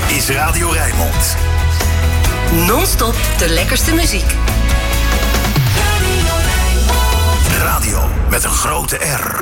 is Radio Rijnmond. Non-stop de lekkerste muziek. Radio met een grote R.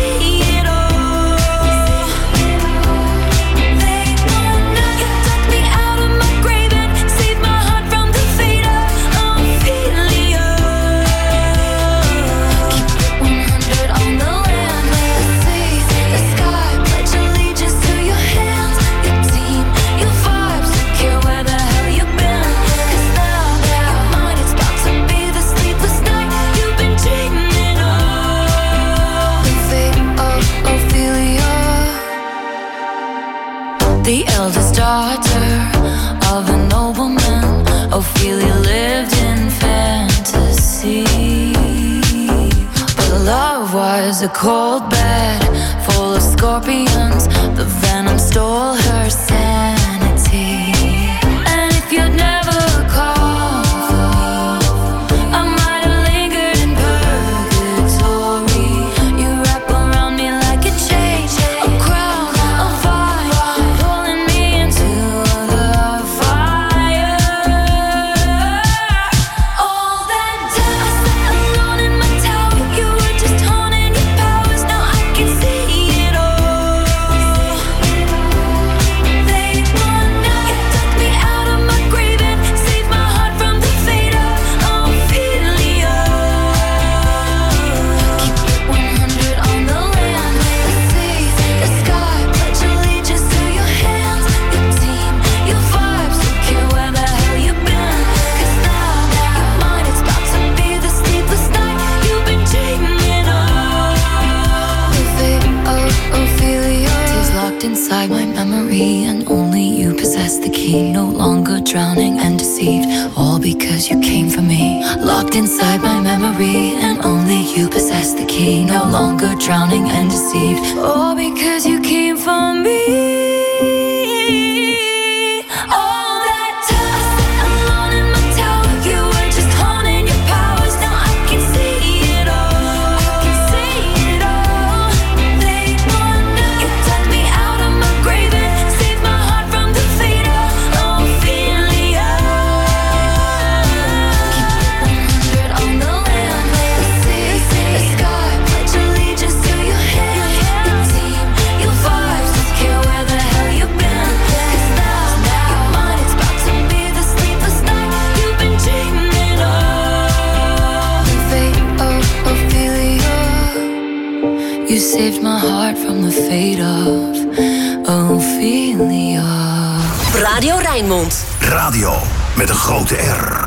They won't know you took me out. the eldest daughter of a nobleman. Ophelia lived in fantasy, but love was a cold bed full of scorpions. The venom stole her sanity. And if you'd never called for me, I might have lingered in purgatory. You wrap around me like a chain, a crown, a vine, pulling me into the fire. All that time I sat alone in my tower, you were just honing your powers. Now I can see it all. They won now. You took me out of my grave and saved my heart from the fate of Ophelia. Keep it 100 on the land, the sea, the sky. Pledge allegiance to your hands, your team, your vibes. Don't care where the hell you've been, 'cause now you're mine. It's about to be the sleepless night you've been dreaming of. The fate of Ophelia is locked inside my memory, and only you possess the key. No longer drowning and deceived, all because you came for me. Locked inside my memory, and only you possess the key. No longer drowning and deceived, all because you came for me. All that time I sat alone in my tower, you were just honing your powers. Now I can see it all. I can see it all. They won now. You dug me out of my grave and saved my heart from the fate of Ophelia. Keep it 100 on the land, the sea, the sky. Pledge allegiance to your hands, your team, your vibes. Don't care where the hell you've been, 'cause now you're mine. It's about to be the sleepless night you've been dreaming of. The fate of Ophelia. You saved my heart from the fate of Ophelia. Radio Rijnmond. Radio met een grote R.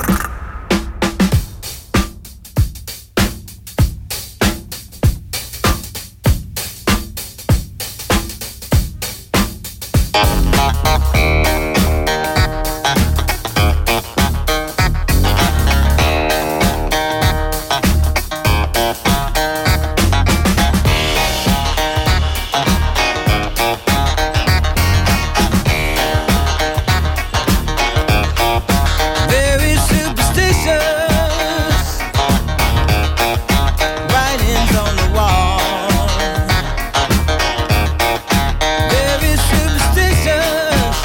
Very superstitious, writings on the wall. Very superstitious,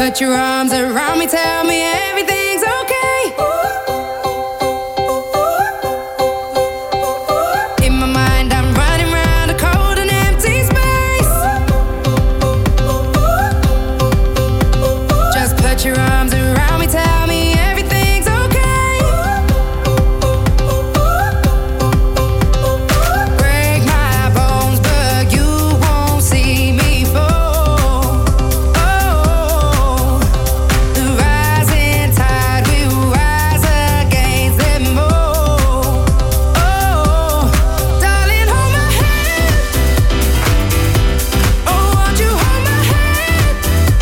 put your arms around me, tell me everything's okay. In my mind, I'm running round a cold and empty space. Just put your arms around me, tell me everything's okay. Break my bones, but you won't see me fall. Oh, the rising tide will rise against them all. Oh, darling, hold my hand. Oh, won't you hold my hand?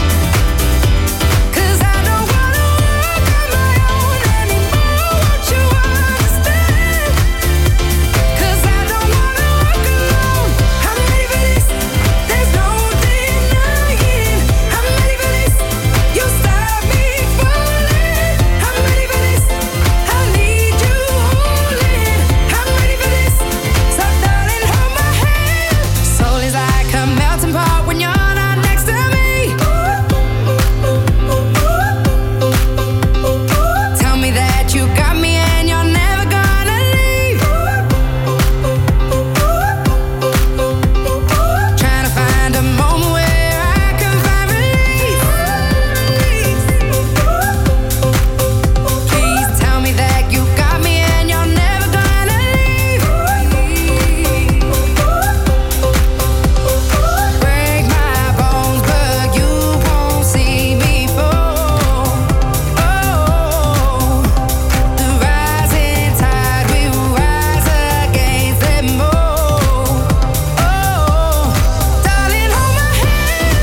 'Cause I don't wanna walk on my own anymore. Won't you understand? 'Cause I don't wanna walk alone. I'm ready for this. There's no denying. I'm ready for this. You stop me falling. I'm ready for this. I need you holding. I'm ready for this. So darling, hold my hand. Soul is like a melting pot when you're not next to me. Tell me that you got me and you're never gonna leave. Trying to find a moment where I can find release. Please tell me that you got me and you're never gonna leave. Break my bones, but you won't see me fall. Oh, the rising tide will rise against them all. Oh, darling, hold my hand.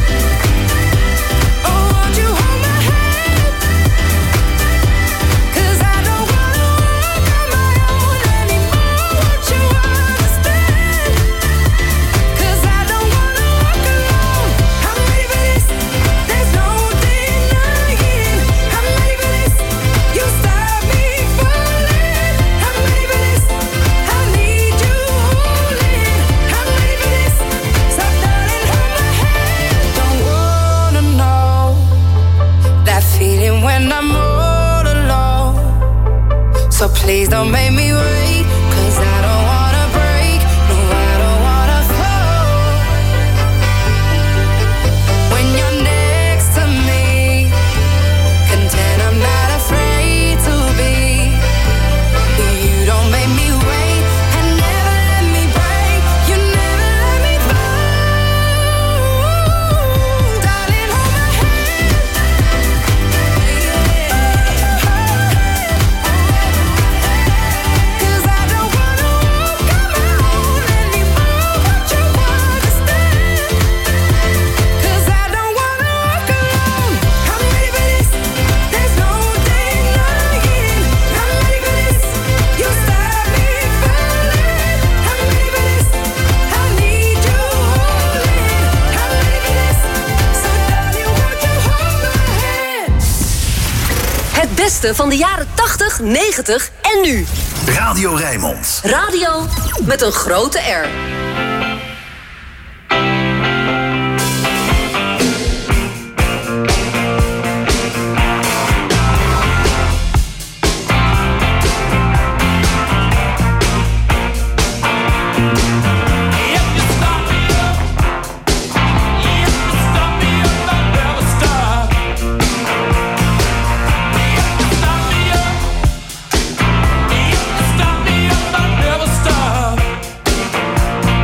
Oh, won't you hold my hand? 'Cause I don't wanna walk on my own anymore. Won't you understand? 'Cause I don't wanna walk alone. I'm ready for this. There's no denying. I'm ready for this. You stop me falling. I'm ready for this. I need you holding. I'm ready for this. So darling, hold my hand. Don't wanna know that feeling when I'm all alone. So please don't make me wait, 'cause I don't wanna break. No, I don't wanna fall. When you're next to me, content I'm not afraid to be. You don't make me wait and never let me break. You never let me fall. Darling, hold my hand. 'Cause I don't wanna walk on my own anymore. Won't you understand? 'Cause I don't wanna walk alone. I'm ready for this. There's no denying. I'm ready for this. You stop me falling. I'm ready for this. I need you holding. I'm ready for this. So darling, won't you hold my hand? Het beste van de jaren 80, 90 en nu. Radio Rijnmond. Radio met een grote R. Stop me up, I'll never stop.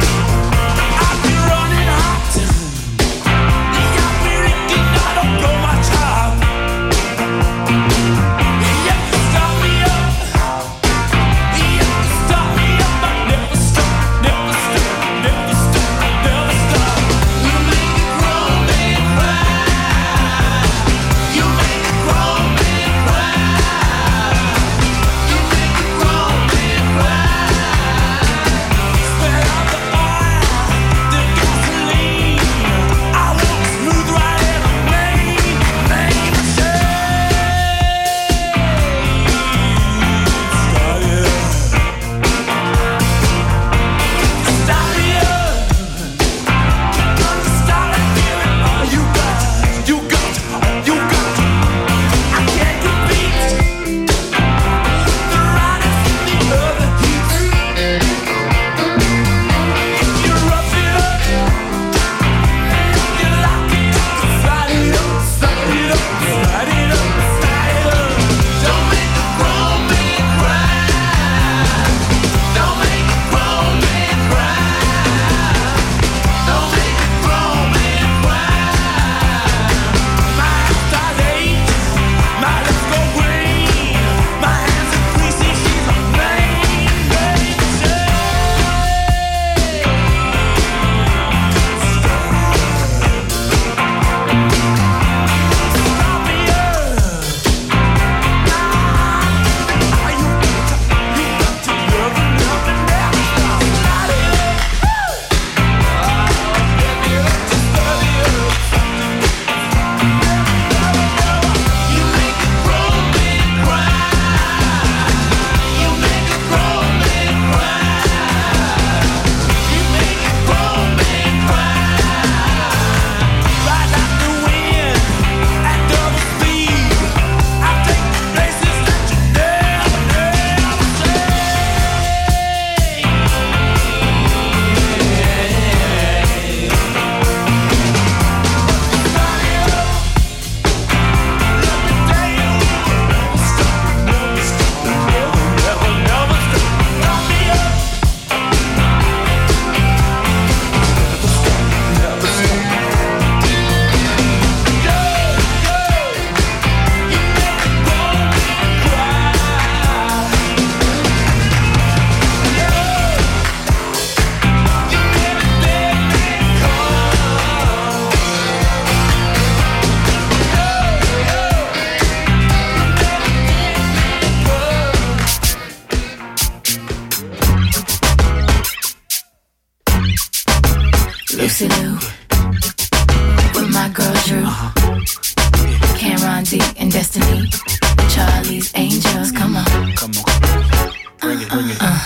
Lucy Liu with my girl Drew, Cameron D and Destiny, Charlie's Angels. Come on, bring it.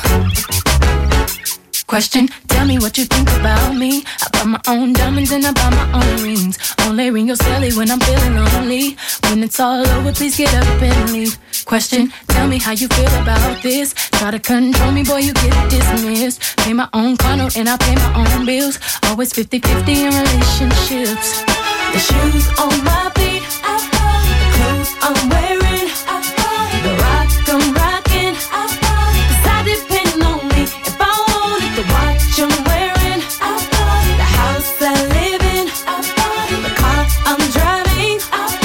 Question, tell me what you think about me. I buy my own diamonds and I buy my own rings. Only ring your celly when I'm feeling lonely. When it's all over, please get up and leave. Question, tell me how you feel about this. Try to control me, boy, you get dismissed. Pay my own condo and I pay my own bills. Always 50-50 in relationships. The shoes on my feet, the clothes I'm wearing, the rock I'm rocking. 'Cause I depend on me if I want it. The watch I'm wearing, the house I live in, the car I'm driving.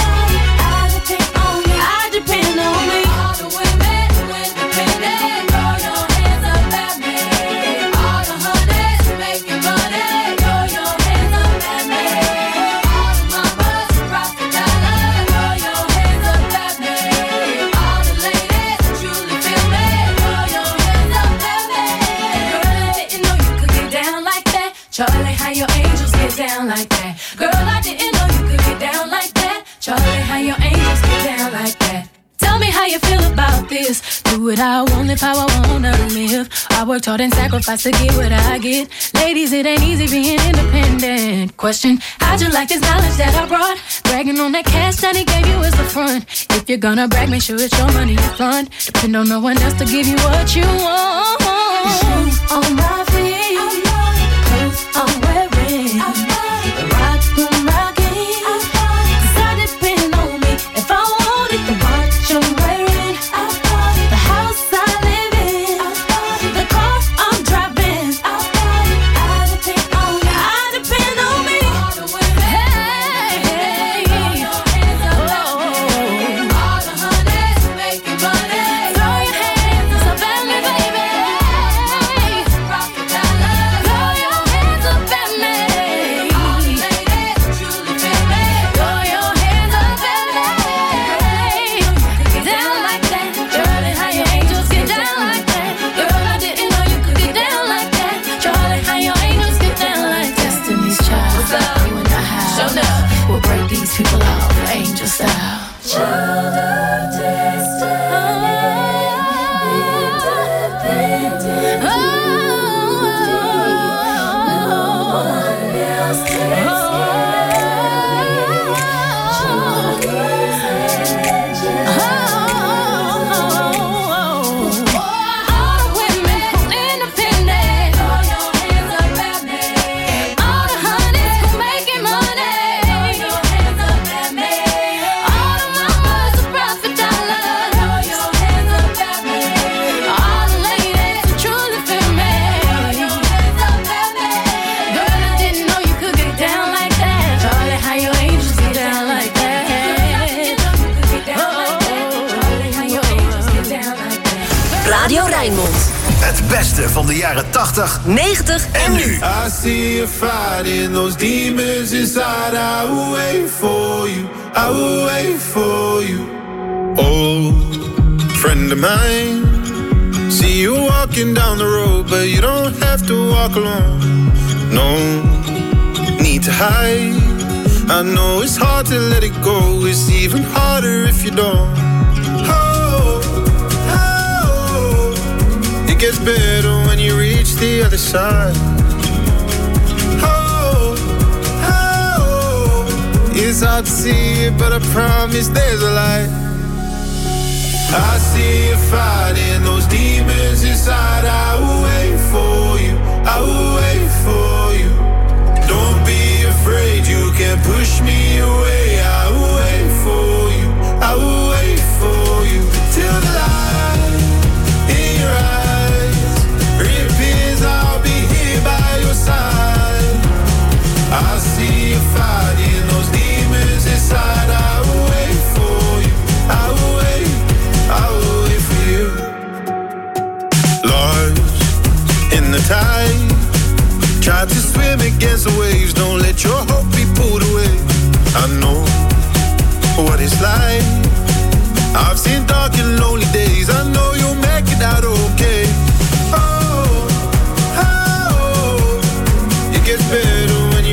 I depend on me. I depend on me. All the women independent, throw your hands up at me. All the honeys making money, throw your hands up at me. All the mamas rock the dollar, throw your hands up at me. All the ladies truly feel me, throw your hands up at me. Girl, I didn't know you could get down like that. Charlie, how your angels get down like that. Girl, I didn't know you could get down like that. Charlie, how your angels get down like that. Tell me how you feel about this. Do what I want, live how I wanna live. I worked hard and sacrificed to get what I get. Ladies, it ain't easy being independent. Question, how'd you like this knowledge that I brought? Bragging on that cash that he gave you as the front. If you're gonna brag, make sure it's your money you fund. Depend on no one else to give you what you want. The shoes on my feet, the clothes I'm wearing, the rock I'm rocking. 'Cause I depend on me if I want it. The watch I'm wearing, the house I live in, the car I'm driving. I depend on me. I depend on me. All the women, hey, throw your hands up at me. All the honeys making money, throw your hands up at me, baby. Rock the dollar, throw your hands up at me. All the ladies truly feel me, throw your hands up at me. Get down like that, Charlie, how your angels get down like that. Girl, I didn't know you could get down like that. Charlie, how your angels get down like that. Destiny's Child, what's up? You in the house. Show up. We'll break these people off, angel style. Child of destiny, independent. No one else takes all the women independent, throw your hands up at me. All the honeys who making money, throw your hands up at me. All the mamas who profit dollar, throw your hands up at me. All the ladies who truly feel me, throw your hands up at me. Girl, I didn't know you could get down like that. Charlie, how your angels get down like that. Charlie, how your angels get down like that. Radio Rijnmond. Het beste van de jaren 80 90 en nu. I see you fighting those demons inside. I will wait for you. I will wait for you. Old friend of mine. See you walking down the road, but you don't have to walk alone. No need to hide. I know it's hard to let it go. It's even harder if you don't. Oh, oh. It gets better when you reach the other side. Oh, oh. It's hard to see it, but I promise there's a light. I see you fighting those demons inside. I will wait for you. I will wait for you. Don't be afraid, you can't push me away. I will wait for you. I will wait for you till the light in your eyes reappears. I'll be here by your side. I see you fighting those demons inside. I will wait for you. I will wait. I will wait for you. Lost in the tide, try to swim against the waves. Don't let your hope be pulled away. I know what it's like. I've seen dark and lonely days. I know you'll make it out okay. Oh, oh, it gets better when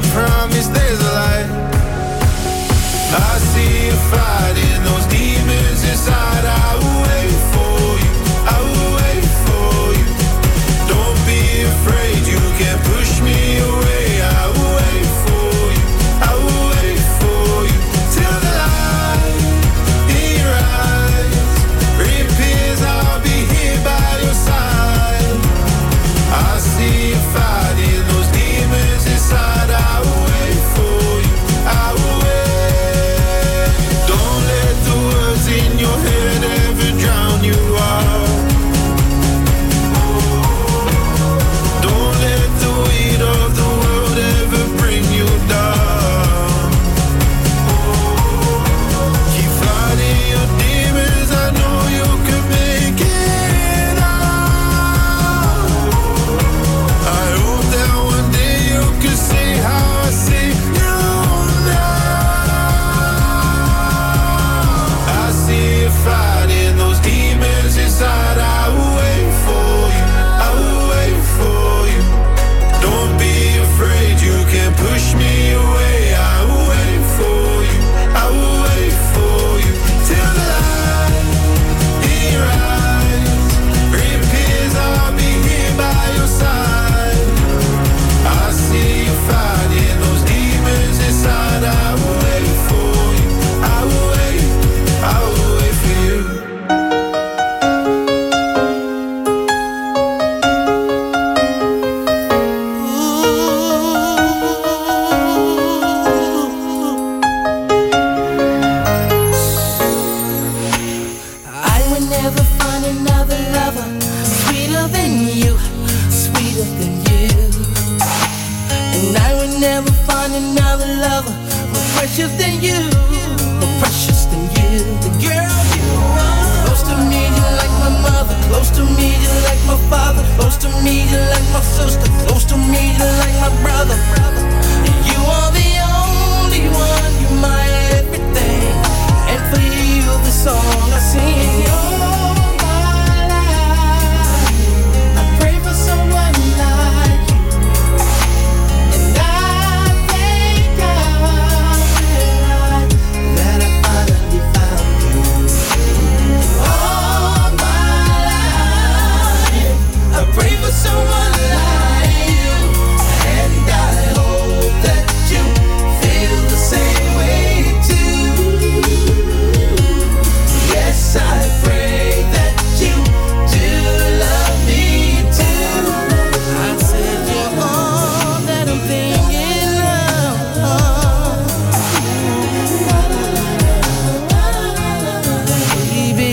promise there's a light. I see you fighting those demons inside. I will wait for you, I will wait for you. Don't be afraid, you can't push me away. I will wait for you, I will wait for you. Till the light in your eyes reappears, I'll be here by your side. I see you fighting those demons inside. I will wait for you, I will wait. Don't let the words in your head ever drown you out. Don't let the weight of the world ever bring you down. Keep fighting your demons, I know you can make it out. I hope that one day you can see how I see you now. I see you fighting those demons inside. I will wait for you, I will wait for you. Don't be afraid, you can't push me away. I will wait for you, I will wait for you. Till the light in your eyes reappears, I'll be here by your side. I see you fighting those demons inside. I will wait for you, I will wait, I will wait for you. I would never find another lover sweeter than you, sweeter than you. And I would never find another lover more precious than you, more precious than you. The girl you are. Close to me, you're like my mother. Close to me, you're like my father. Close to me, you're like my sister. Close to me, you're like my brother. You are the only one, you're my everything. And for you, the song I sing. All my life, I pray for someone like you. And I thank God that I finally found you. All my life, I pray for someone like you. And I hope that you feel the same way too. Yes, I pray that you do love me too. I said you're all that I'm thinking of, baby.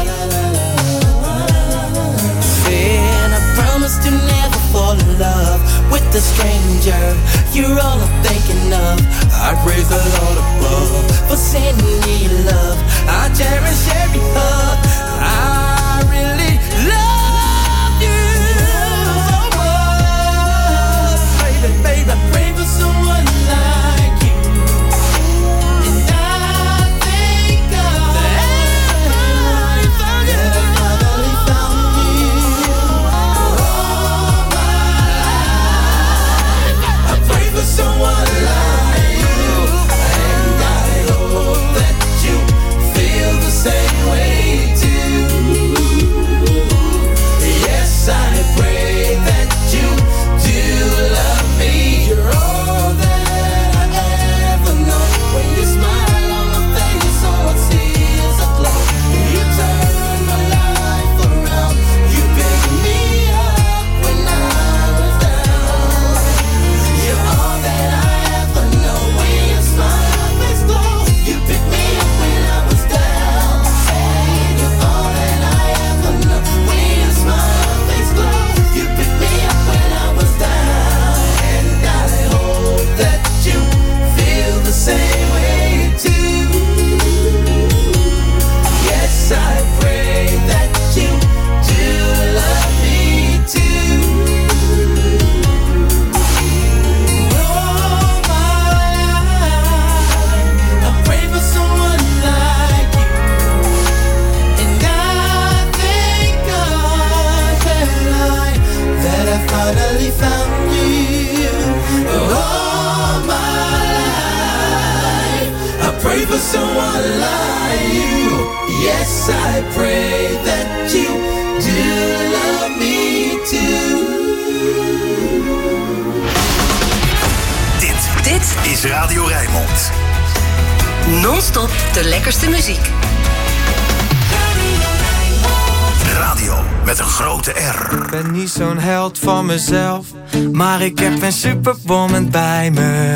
And I promise to never fall in love with a stranger. You're all I'm thinking of. I praise the Lord above for sending me love. I cherish every hug. I really love you so much, baby, baby. I pray for someone like you. And I thank God that I finally found you. All my life, I pray for someone like you. And I hope that you feel the same way too. Yes, I pray that you do love me. You're all that I ever know. When you smile on my face, all I see is a glow. You turn my life around. You pick me up when I was down. You're all that I ever know. When you smile, my face glow. You pick me up when I was down. You're all that I ever know. When you smile, my face glow. You pick me up when I was down. And I hope that you feel the same way too. Yes, I pray that you do love me too. All my life, I pray for someone like you. And I thank God that I finally found you. All pray for someone like you. Yes, I pray that you do love me too. Dit is Radio Rijnmond. Non-stop de lekkerste muziek. Radio met een grote R. Ik ben niet zo'n held van mezelf, maar ik heb een superwoman bij me.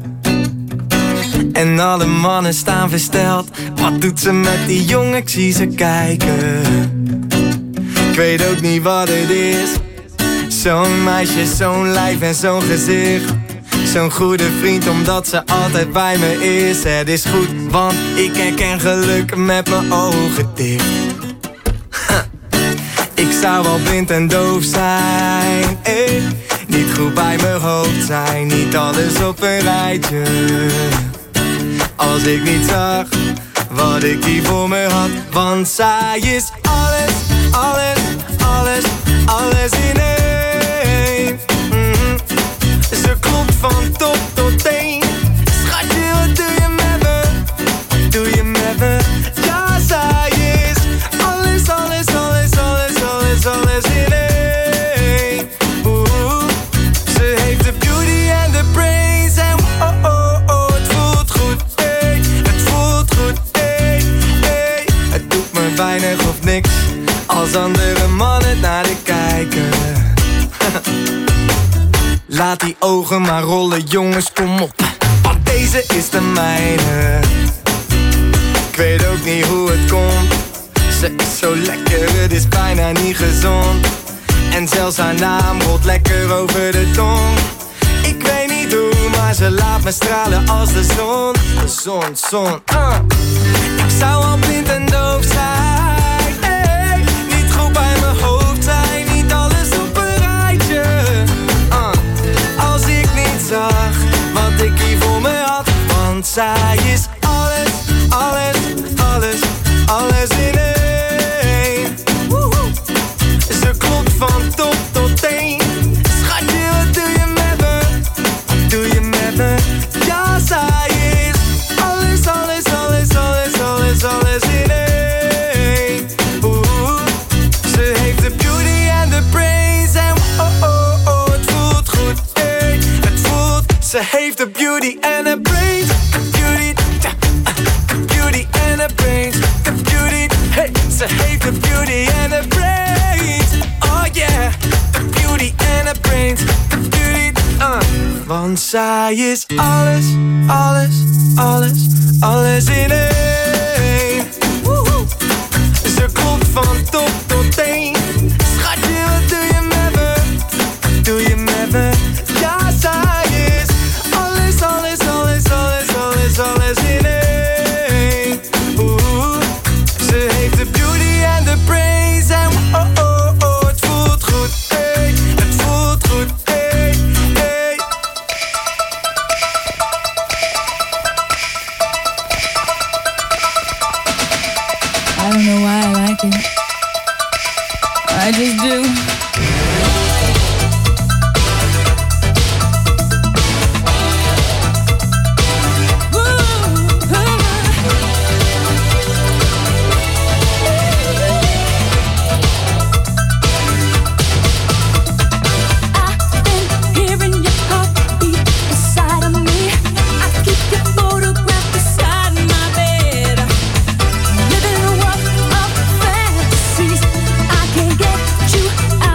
En alle mannen staan versteld. Wat doet ze met die jongen? Ik zie ze kijken. Ik weet ook niet wat het is. Zo'n meisje, zo'n lijf en zo'n gezicht. Zo'n goede vriend omdat ze altijd bij me is. Het is goed, want ik herken geluk met mijn ogen dicht. Ik zou wel blind en doof zijn, niet goed bij mijn hoofd zijn. Niet alles op een rijtje. Als ik niet zag wat ik hier voor me had. Want zij is alles, alles, alles, alles in één. Ze klopt van top tot teen. Schatje, wat doe je met me? Doe je met me? Ja, zij is alles, alles, alles, alles, alles, alles in één. Ze heeft de beauty en de brains. En oh, oh, oh, het voelt goed, ey. Het voelt goed, ey, ey. Het doet me weinig of niks als andere mannen naar de kijken. Laat die ogen maar rollen, jongens, kom op. Want deze is de mijne. Ik weet ook niet hoe het komt. Ze is zo lekker, het is bijna niet gezond. En zelfs haar naam rolt lekker over de tong. Ik weet niet hoe, maar ze laat me stralen als de zon. De zon, zon, Ik zou al blind en doof zijn, ey. Niet goed bij mijn hoofd zijn, niet alles op een rijtje. Als ik niet zag wat ik hier voor me had. Want zij is alles, alles, alles, alles in één. Ze klopt van top tot teen. Schatje, wat doe je met me? Doe je met me? Ja, zij is alles, alles, alles, alles, alles, alles in één. Ze heeft de beauty en de brains. En oh, oh, oh, het voelt goed, ey. Het voelt, ze heeft de beauty en de brains. Beauty, beauty en de brains. De beauty, hey. Ze heeft de beauty en de brains. Oh yeah, de beauty en de brains. De beauty, Want zij is alles, alles, alles, alles in één. Ze klopt van top tot teen. Schatje, wat doe je met me? Doe je met me? Ja, zij is alles, alles, alles, alles, alles, alles in één. Ze heeft de beauty en de brains. En oh, oh, oh, het voelt goed, ey. Het voelt goed, ey, ey. I don't know why I like it. I just do. Living a world of fantasies. I can't get you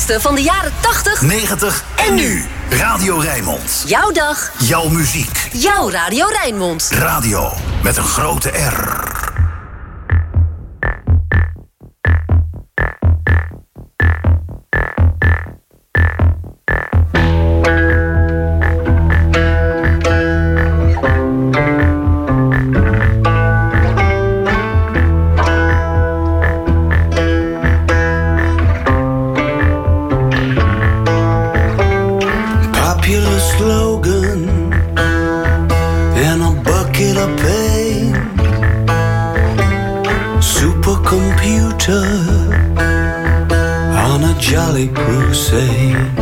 beste van de jaren 80, 90 en nu. Radio Rijnmond. jouw dag, Jouw muziek. jouw Radio Rijnmond. Radio met een grote R. On a jolly crusade,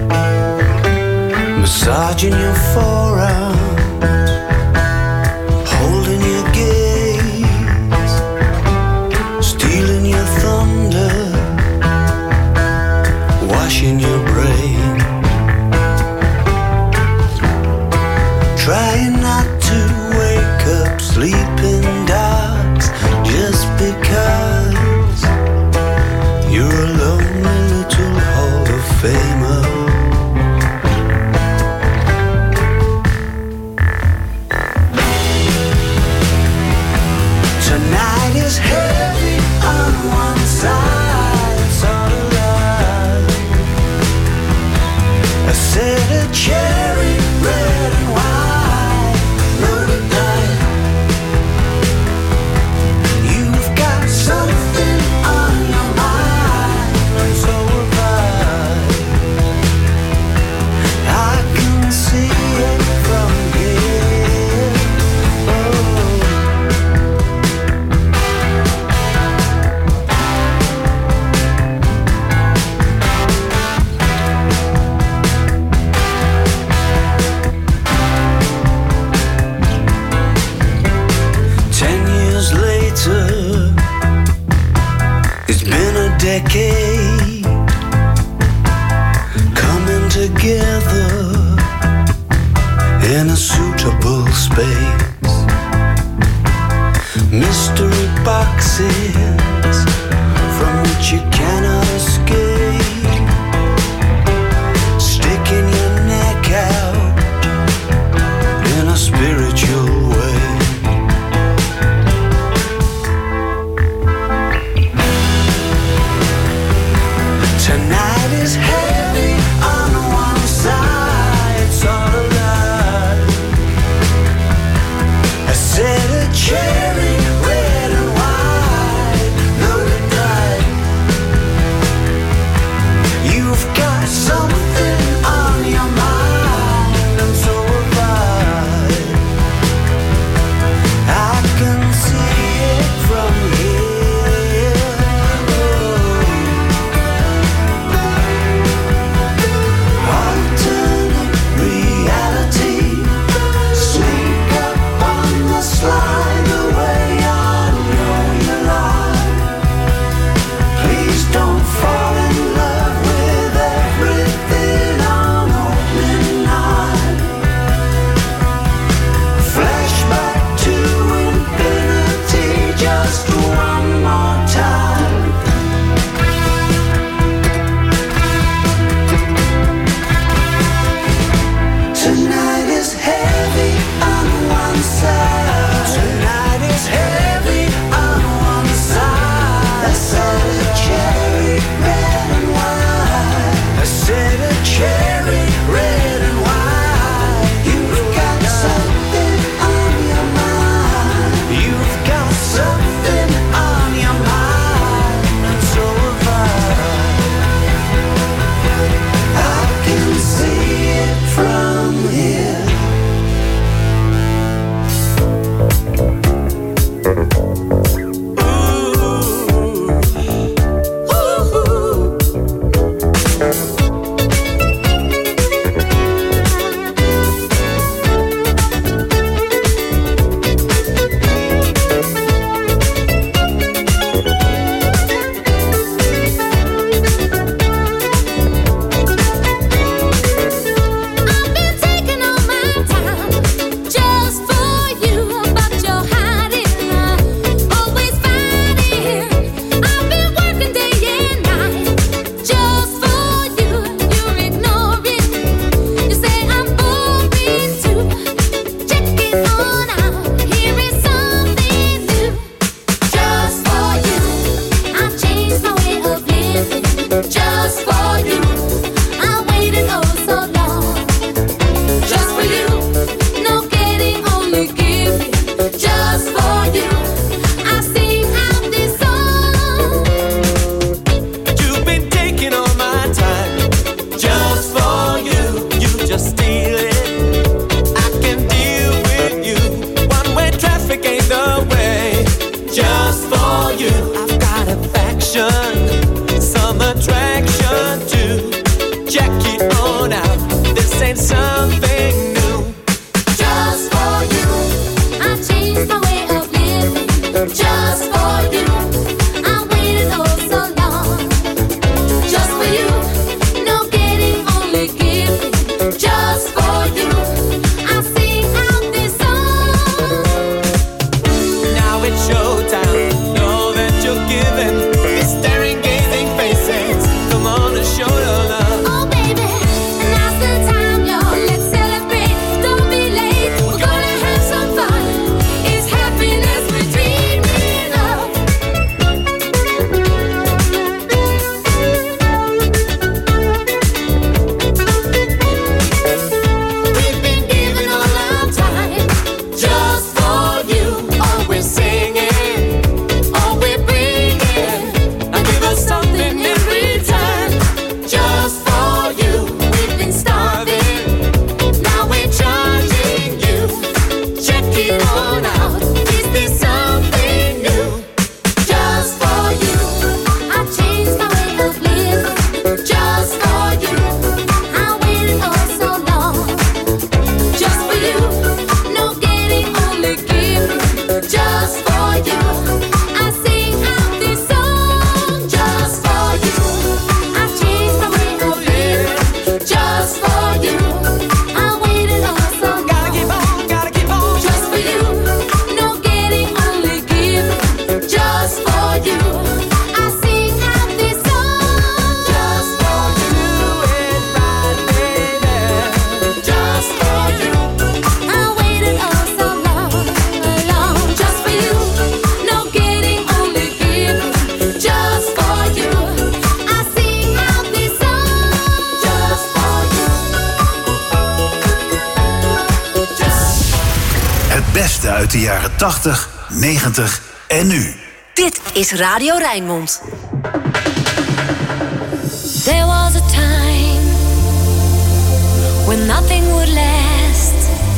massaging your forearms, holding your gaze, stealing your thunder, washing your brain, trying not to wake up sleeping dogs just because you're a lonely little Hall of Famer. Tonight is heavy on one side, it's all alive. I said a cherry red and white, loaded night. You've got something on your mind, and so have I can see it from here. Oh. 10 years later, it's been a decade, coming together in a suitable space. Mystery boxes from which you cannot escape, sticking your neck out in a spiritual way. Tonight is heavy on one side, it's all alive. I said a cherry red and white, just for you. I sing out this song. Now it's showtime. Know that you're giving. These staring, gazing faces. Come on and show your love. Oh baby, now's the time, y'all. Let's celebrate. Don't be late. We're gonna have some fun. It's happiness we're dreaming of. We've been giving all our time just for you. All we're singing, all we're bringing. Now give us something in return. Just for you, we've been starving. Now we're charging you. Check it on out. Is this something new? Just for you, I changed my way of living. Just for you, I waited all so long. Just for you, no getting, only giving. Just for you, I sing out this song. Just for you, I changed my way of living. Just for you, I waited all so long. Gotta keep on. Just for you, no getting, only giving. Just for you, I sing out this song. Just for you, just for you, I waited all so long. Just for you, no getting, only giving. Just for you, I sing out this song. Just for you. Het beste uit de jaren 80, 90 en nu. Dit is Radio Rijnmond. There was a time when nothing would last.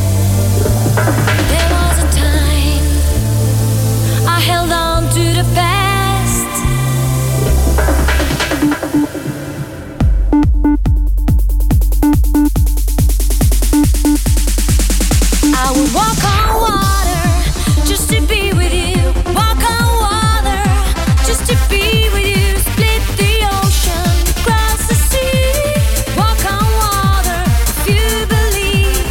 There was a time I held on to the past. I would walk on water just to be with you. Walk on water just to be with you. Split the ocean, cross the sea. Walk on water if you believe.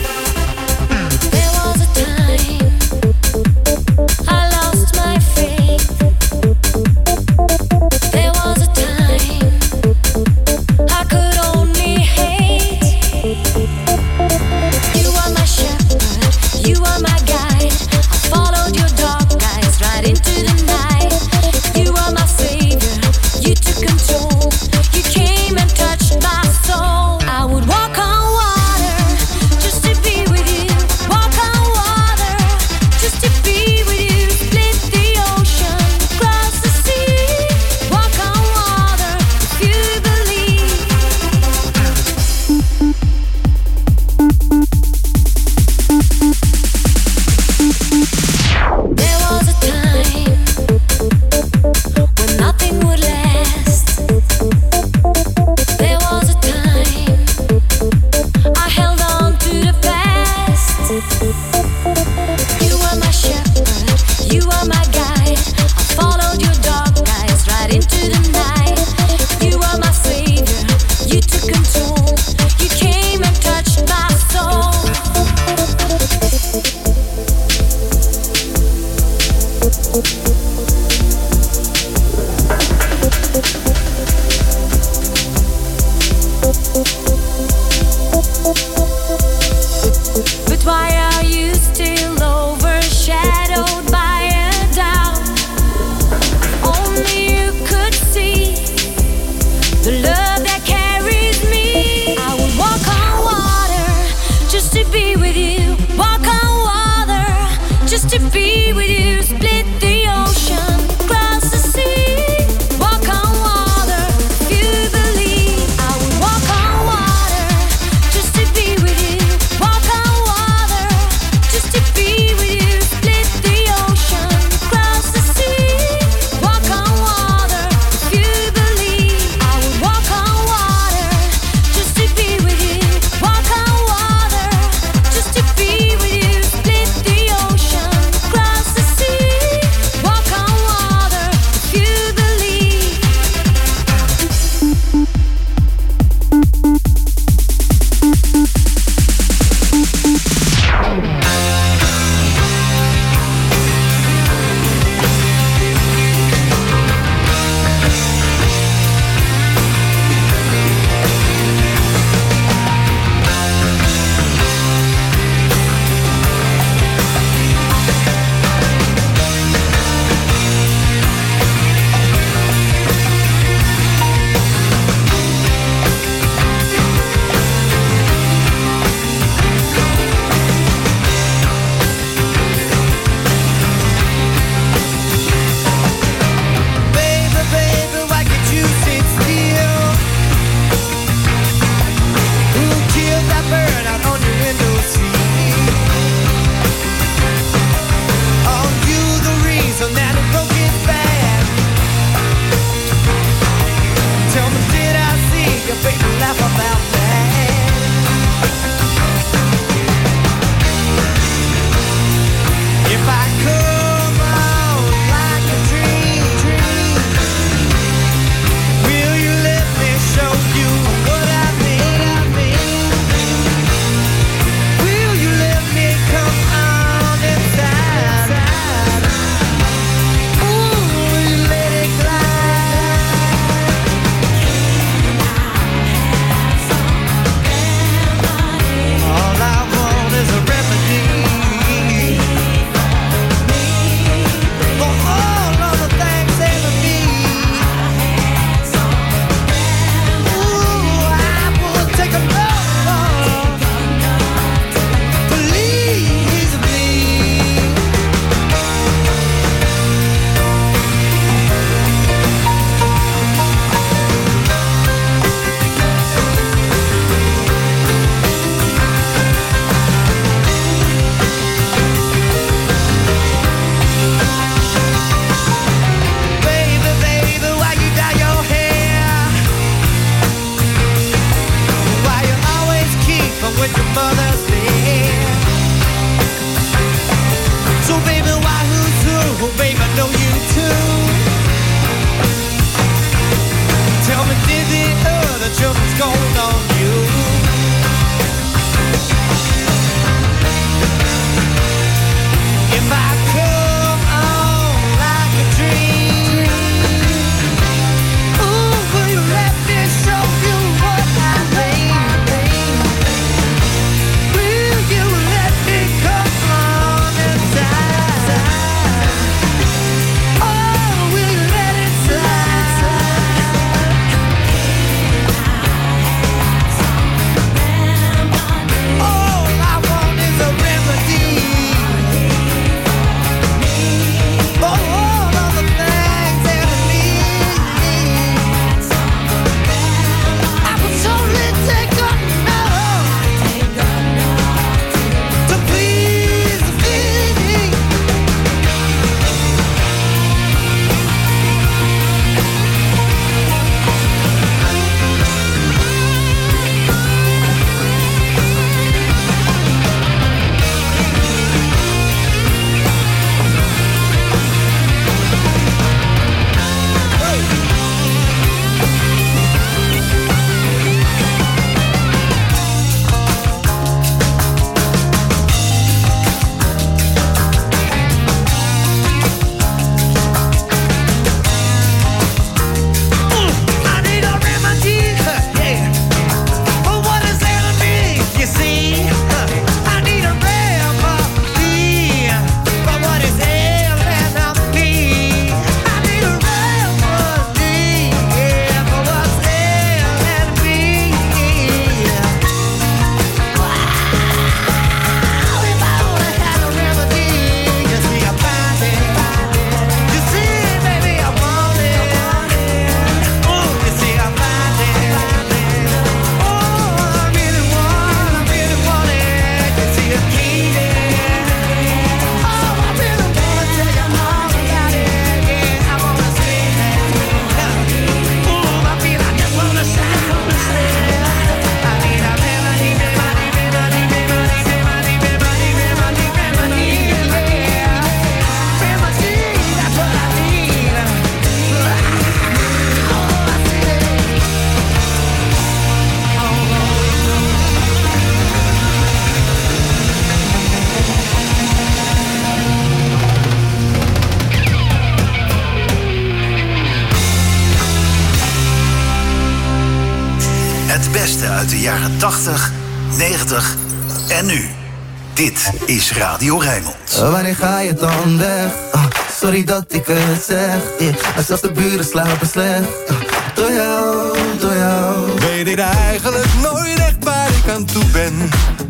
beste uit de jaren 80, 90 en nu. Dit is Radio Rijnmond. Wanneer ga je dan weg? Sorry dat ik het zeg. Maar zelfs de buren slapen slecht. Door jou, door jou. Weet ik eigenlijk nooit echt waar ik aan toe ben.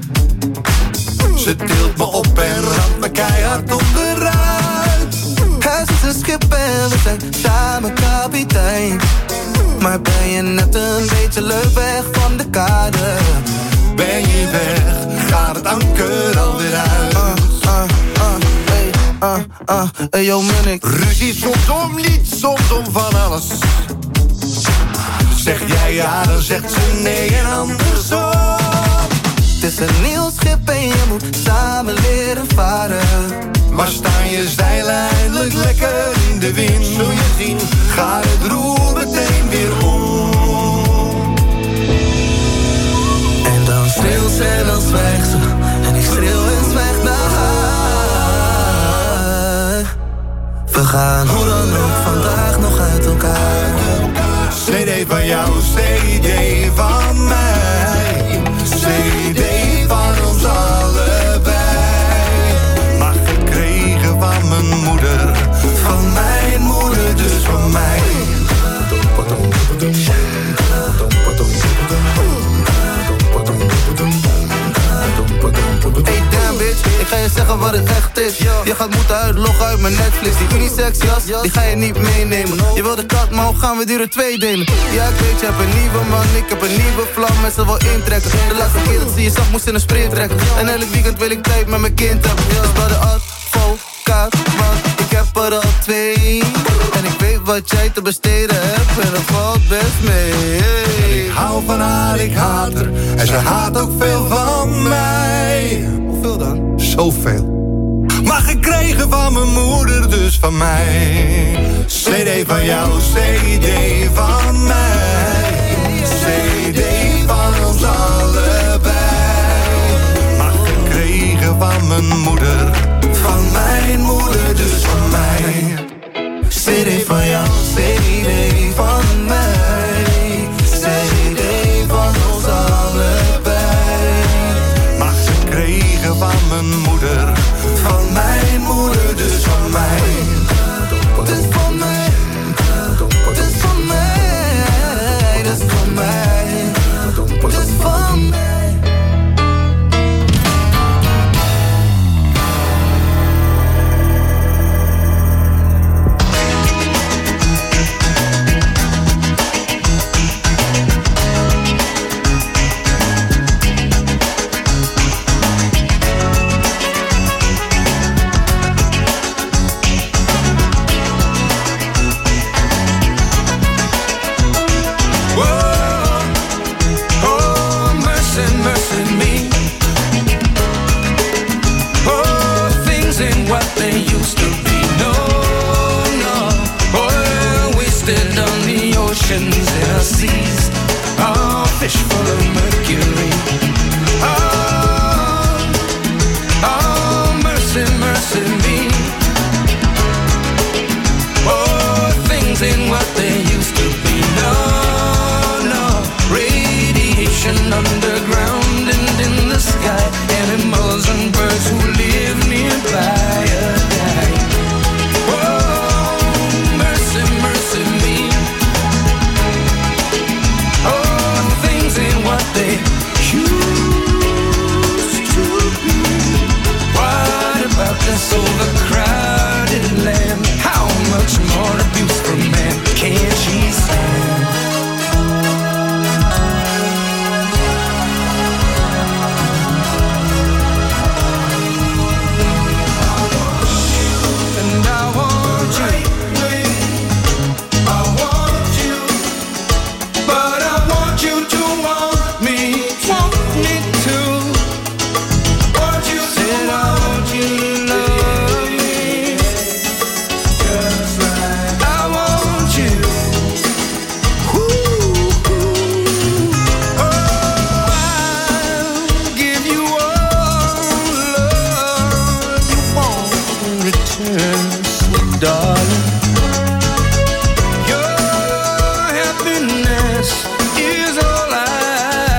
Ze tilt me op en ramt me keihard onderuit. Huis is een schip en we zijn samen kapitein. Maar ben je net een beetje leuk weg van de kade? Ben je weg, gaat het anker alweer uit. Hey yo Munnik. Ruzie soms om niets, soms om van alles. Zeg jij ja, dan zegt ze nee en andersom. Het is een nieuw schip en je moet samen leren varen. Maar staan je zeilen eindelijk lekker in de wind? Zul je zien, gaat het roer meteen weer om. En dan schreeuwt ze en dan zwijgt ze. En ik schreeuw en zwijg naar haar. We gaan hoe dan ook vandaag nog uit elkaar. CD van jou, CD van mij. CD van ons allebei. Maar gekregen van mijn moeder. Van mijn moeder, dus van mij. Hey damn bitch, ik ga je zeggen wat het echt is. Je gaat moeten uitloggen uit mijn Netflix. Die unisex jas, die ga je niet meenemen. Je wil de kat, maar hoe gaan we die er 2 delen? Ja ik weet, je hebt een nieuwe man, ik heb een nieuwe vlam. En ze wil intrekken. De laatste keer dat ze je zag, moest in een sprint trekken. En elk weekend wil ik tijd met mijn kind hebben. Dus bij de advocaat, want ik heb er al 2. En ik weet wat jij te besteden hebt en dat valt best mee. Ik hou van haar, ik haat haar. En ze haat ook veel van mij. Hoeveel dan? Zoveel. Maar gekregen van mijn moeder, dus van mij. CD van jou, CD van mij. CD van ons allebei. Maar gekregen van mijn moeder. Van mijn moeder, dus van mij. CD van jou, CD van mij. CD van ons allebei. Maar gekregen van mijn moeder. Van mijn moeder, dus van mij. Dus van mij. Dus van mij. Dus van mij. Dus van mij. Oceans and our seas, all fish full of mercury. Oh, mercy, mercy me. Oh, things ain't what they used to be. No, no, radiation underground and in the sky. Animals and birds who live nearby are dying. Oh, mercy, mercy me. What they used to be. What about this overcrowded land? How much more abuse from man can she stand? And I want you. I want you. But I want you to want me too. Want you said I want you to love me, just like I want you. Oh, I'll give you all love you want in return, sweet darling. Your happiness is all I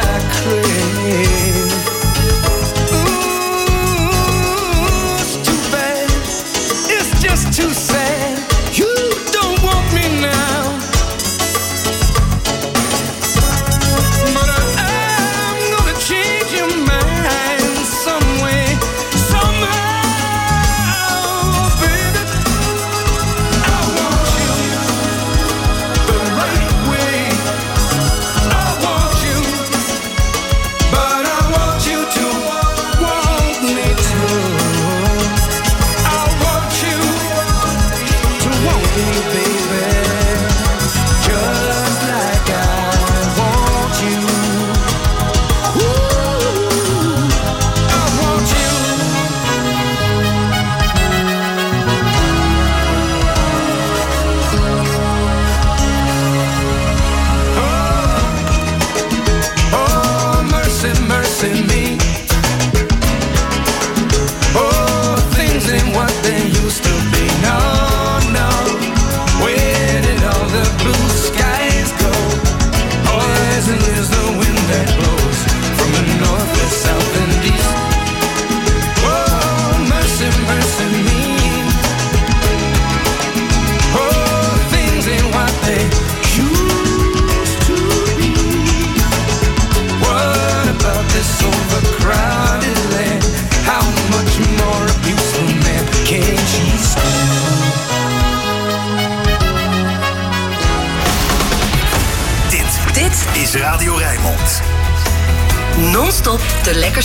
non-stop de lekkerste